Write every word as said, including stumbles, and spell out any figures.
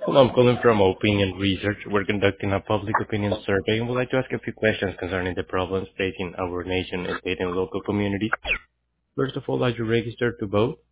Hello, I'm calling from Opinion Research. We're conducting a public opinion survey and would like to ask a few questions concerning the problems facing our nation and state and local communities. First of all, are you registered to vote?